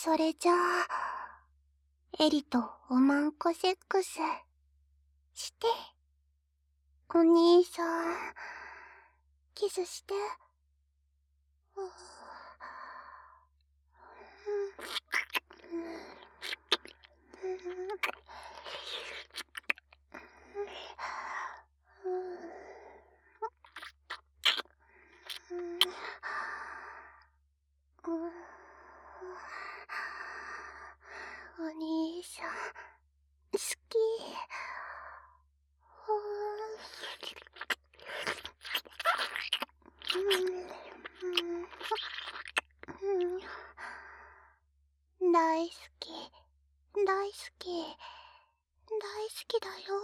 それじゃあ、エリとおまんこセックスして。お兄さん、キスして。お兄さん、好き。大好き、大好き、大好きだよ。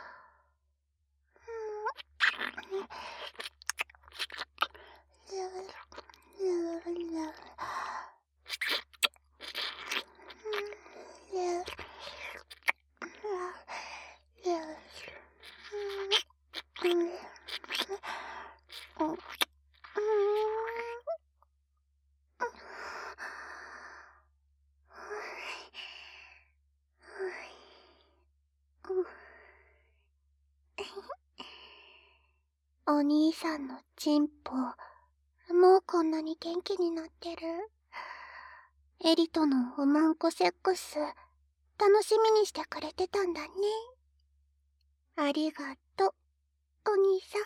お兄さんのチンポ、もうこんなに元気になってる。エリとのおまんこセックス、楽しみにしてくれてたんだね。ありがとう、お兄さん。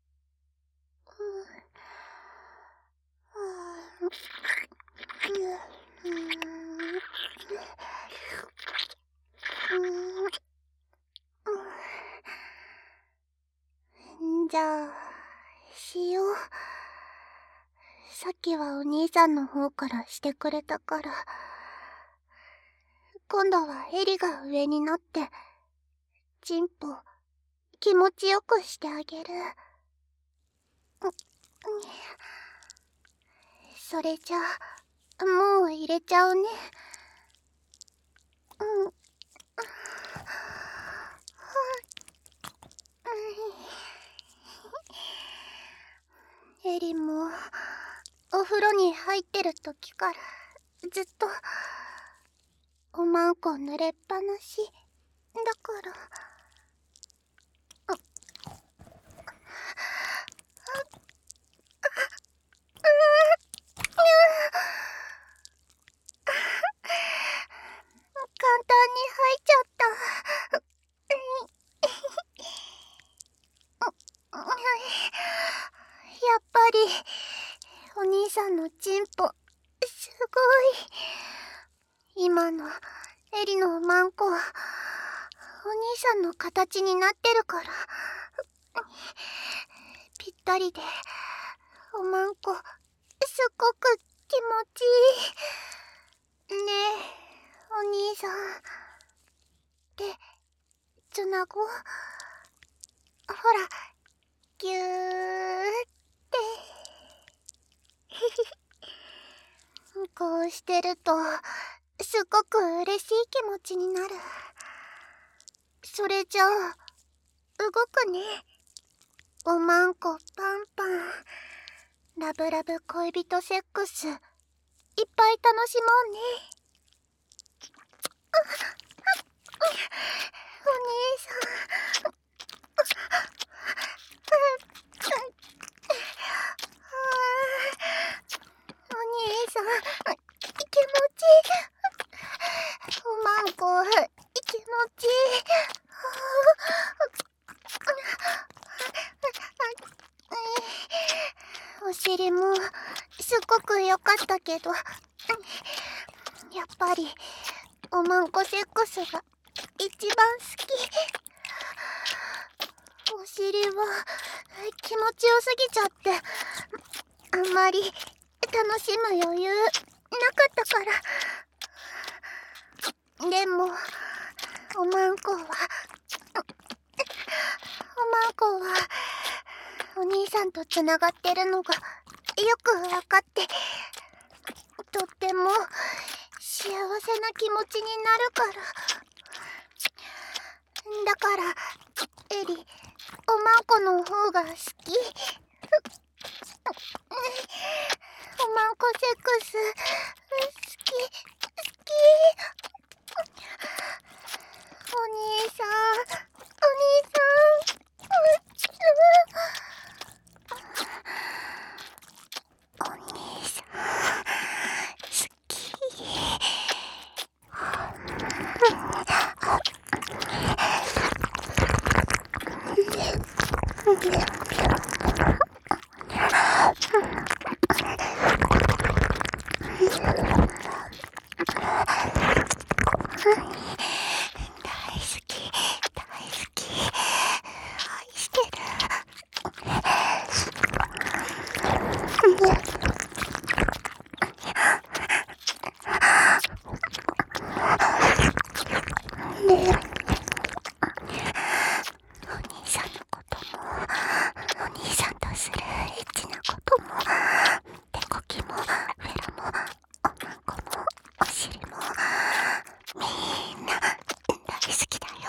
じゃあ、しよう。さっきはお兄さんの方からしてくれたから、今度はエリが上になって、チンポ、気持ちよくしてあげる。それじゃあ、もう入れちゃうね。エリも、お風呂に入ってる時からずっとおまんこ濡れっぱなしだから。簡単に入っちゃった。やっぱりお兄さんのチンポすごい。今のエリのおまんこはお兄さんの形になってるから、ぴったりでおまんこすっごく気持ちいい。ねえお兄さん、手つなごう。ほら、ぎゅーってこうしてるとすっごく嬉しい気持ちになる。それじゃあ動くね。おまんこパンパン、ラブラブ恋人セックス、いっぱい楽しもうね。お兄さん、お兄さん、気持ちいい。おまんこ気持ちいい。お尻もすっごく良かったけど、やっぱりおまんこセックスが一番好き。お尻は気持ちよすぎちゃって、あんまり楽しむ余裕なかったから。でもおまんこはお兄さんとつながってるのがよくわかって、とっても幸せな気持ちになるから。だからエリ、おまんこの方が好き。おまんこセックス好き。 お兄さん、お兄さん、お兄さん、好き。大好き、大好き、愛してる。お兄さんのことも、お兄さんとするエッチなことも、手こきも、フェラも、おまんこも、お尻も、みんな大好きだよ。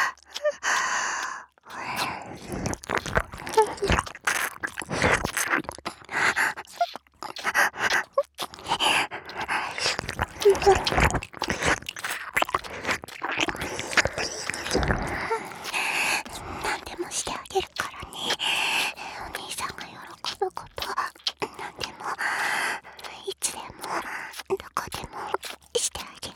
何でもしてあげるからね。お兄さんが喜ぶこと、何でも、いつでも、どこでもしてあげる。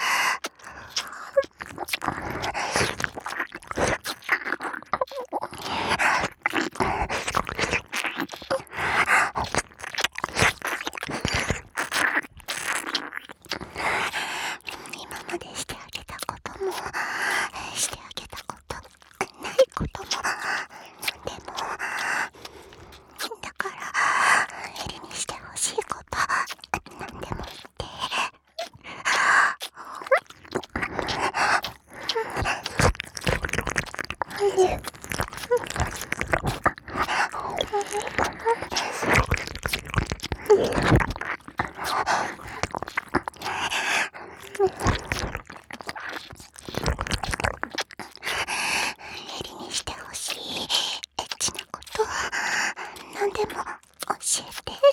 今までしてあげたことも、してあげたことないことも、何でも、だからエリにしてほしいこと何でも言って。エリにしてほしいエッチなこと何でも教えて。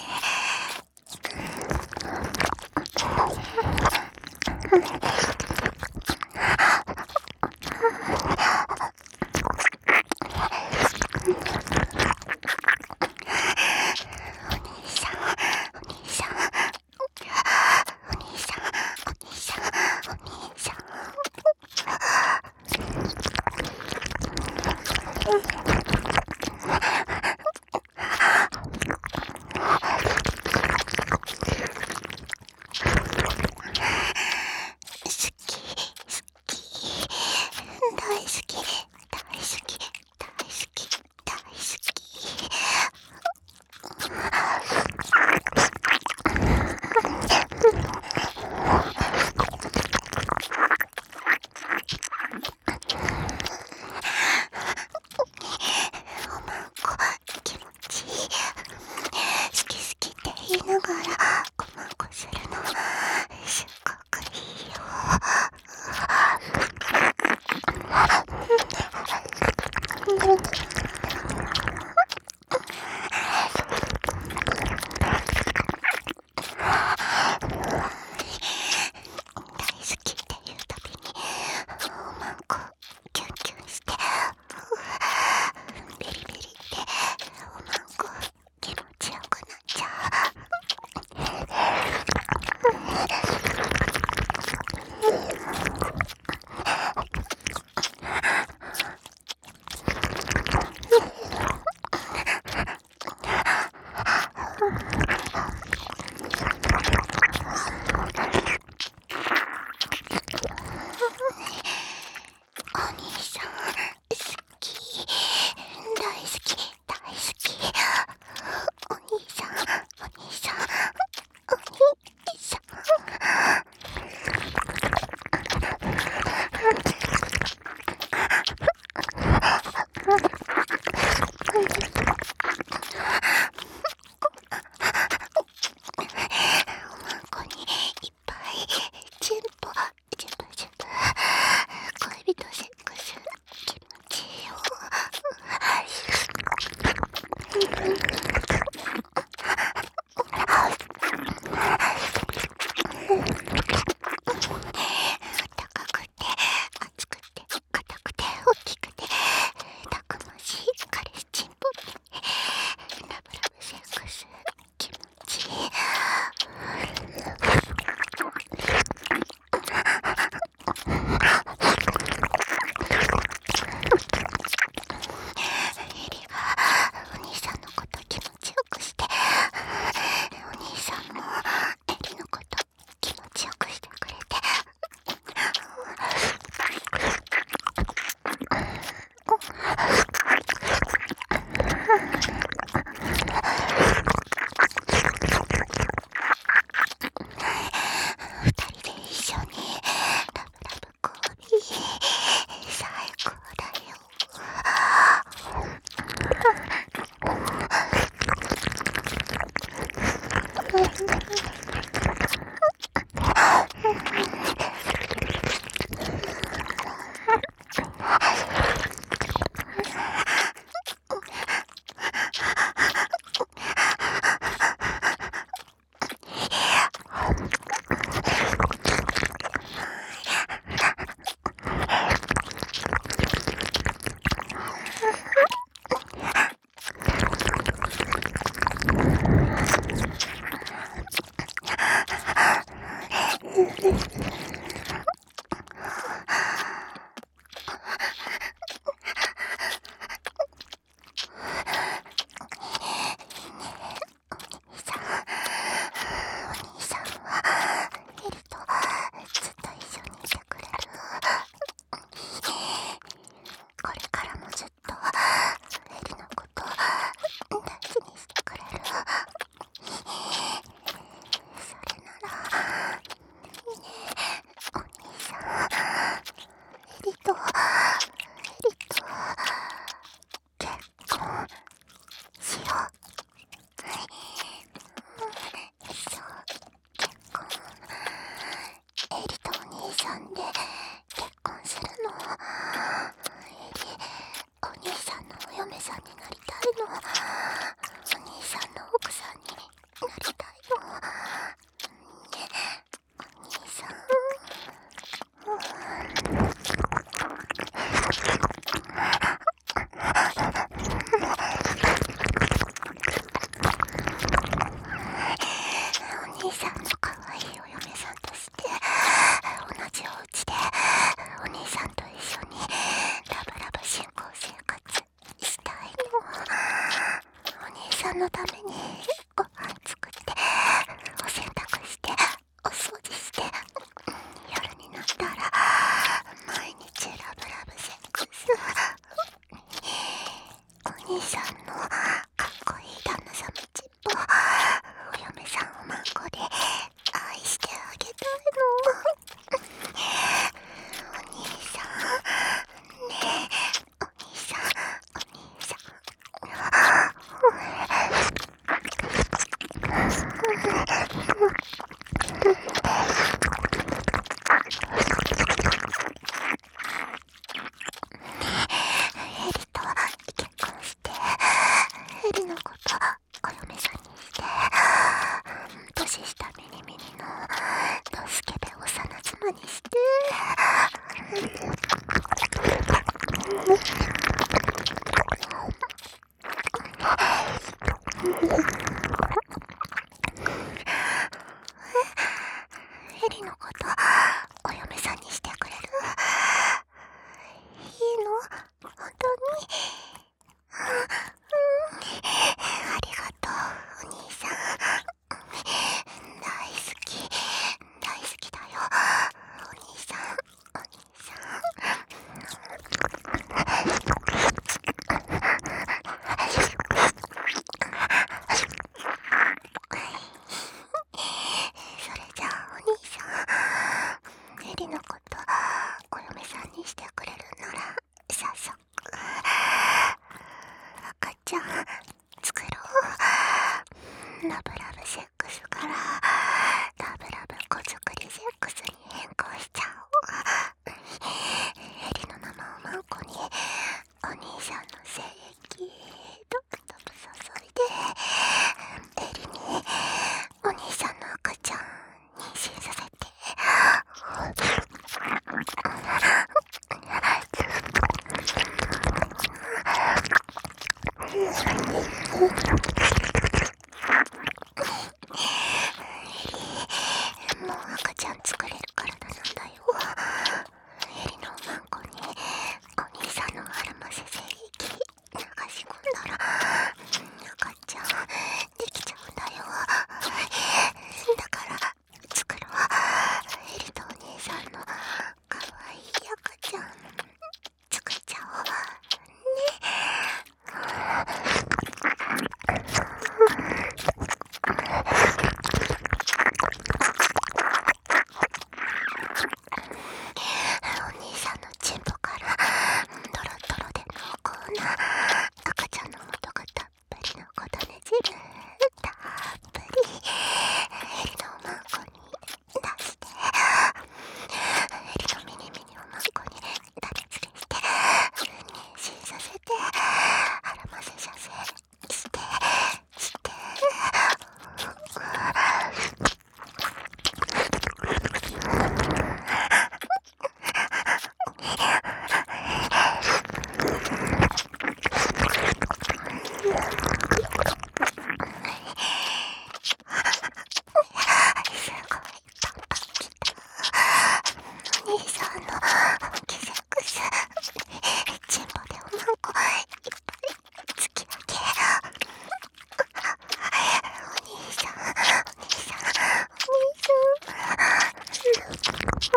お兄さん、お兄さん、お兄さん、お兄さん、お兄さん。 のためにご飯作ってお洗濯してお掃除して夜になったら毎日ラブラブセックス。お兄さんのかっこいい旦那さんちっぽお嫁さんをマンコで愛してあげたいの。お兄さんねえ、お兄さんお兄さんエリと結婚してエリのことお嫁さんにして年下ミニミニのドスケベ幼妻にしてエリのことお嫁さんにしてくれる？いいの？本当に？ありがとう、お兄さん。大好き、大好きだよ、お兄さん、お兄さん。それじゃあお兄さん、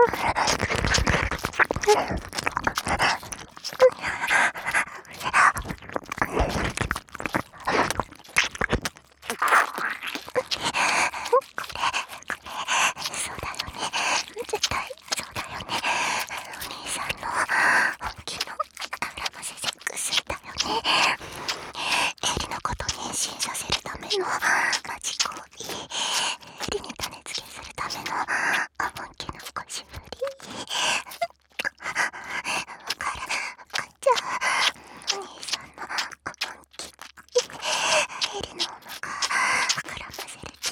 そうだよね。絶対そうだよね。お兄さんの本気のアラマセセックスだよね。エリのこと妊娠させるためのマジ行為、エリに種付けするための本気の腰振り。わかる。じゃあお兄さんの本気、エリのお腹膨らませるち。